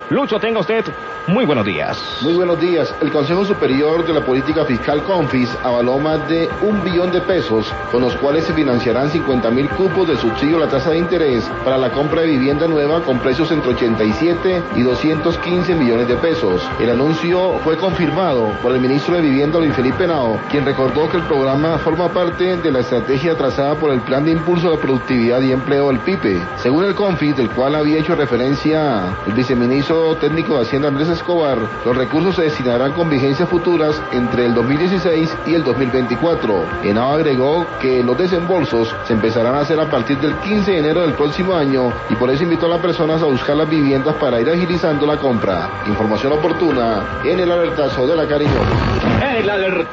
Lucho, tenga usted muy buenos días. Muy buenos días. El Consejo Superior de la Política Fiscal CONFIS avaló más de 1 billón de pesos, con los cuales se financiarán 50.000 cupos de subsidio a la tasa de interés para la compra de vivienda nueva con precios entre 87 y 215 millones de pesos. El anuncio fue confirmado por el ministro de Vivienda, Luis Felipe Henao, quien recordó que el programa forma parte de la estrategia trazada por el Plan de Impulso a la Productividad y Empleo del PIPE. Según el CONFIS, del cual había hecho referencia el viceministro técnico de Hacienda Andrés Escobar, los recursos se destinarán con vigencias futuras entre el 2016 y el 2024. Henao agregó que los desembolsos se empezarán a hacer a partir del 15 de enero del próximo año y por eso invitó a las personas a buscar las viviendas para ir agilizando la compra. Información oportuna en el alertazo de la Cariñosa. El alertazo.